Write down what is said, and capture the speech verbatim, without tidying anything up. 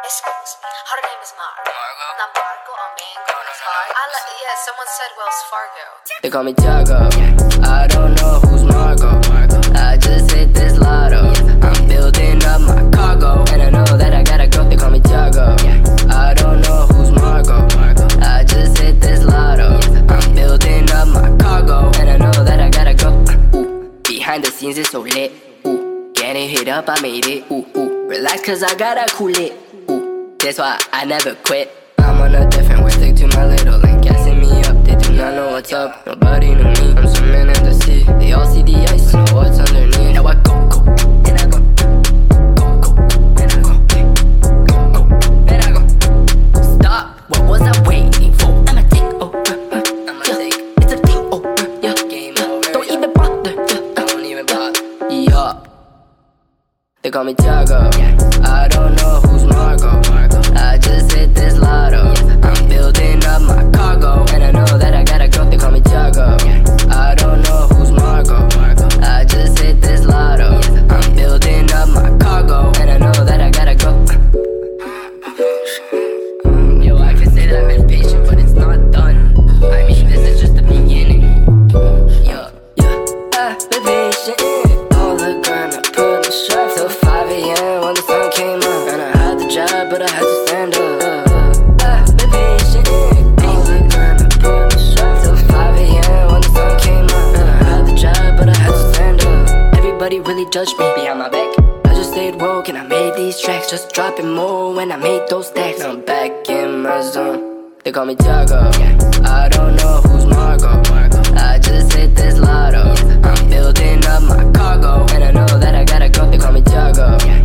Excuse me. Her name is Mar. Not Marco or Mango or Fargo. I like, yeah, someone said Wells Fargo. They call me Tiago. I don't know who's Marco. I just hit this lotto. I'm building up my cargo, and I know that I gotta go. They call me Tiago. I don't know who's Marco. I just hit this lotto. I'm building up my cargo, and I know that I gotta go. Ooh, behind the scenes it's so lit. Ooh, getting hit up, I made it. Ooh, ooh, relax cause I gotta cool it. Ooh, that's why I never quit. I'm on a different way, stick to my little lane. Gassing me up, they do not know what's up. Nobody knew me, I'm swimming in the sea. They all see the ice, know what's underneath. Now I go, go, then I go. Go, go, then I go. Go, go, then I go. Stop, what was I waiting for? I'ma take over, uh, I'ma yeah. take It's a game over, yeah. Game over, don't yeah. even bother, yeah. I don't even bother, yeah. They call me Tiago. I don't know who's Marco. I just hit this lotto. I'm building up my cargo, and I know that I gotta go. They call me Tiago. I don't know who's Marco. I just hit this lotto. I'm building up my cargo, and I know that I gotta go. Yo, I can say that I'm impatient, but it's not done. I mean, this is just the beginning. Yo, yeah, I've been patient. All the grind, I put the strap till five A M when the sun came up, and I had the job, but I had to stand up. I've been patient. All the grind, I put the strap till five A M when the sun came up, and I had the job, but I had to stand up. Everybody really judged me behind my back. I just stayed woke and I made these tracks, just dropping more when I made those stacks. I'm back in my zone. They call me Tiago. I don't know who's Marco. I just hit this lotto. I'm building up my cargo, and I know that I gotta go. They call me Tiago.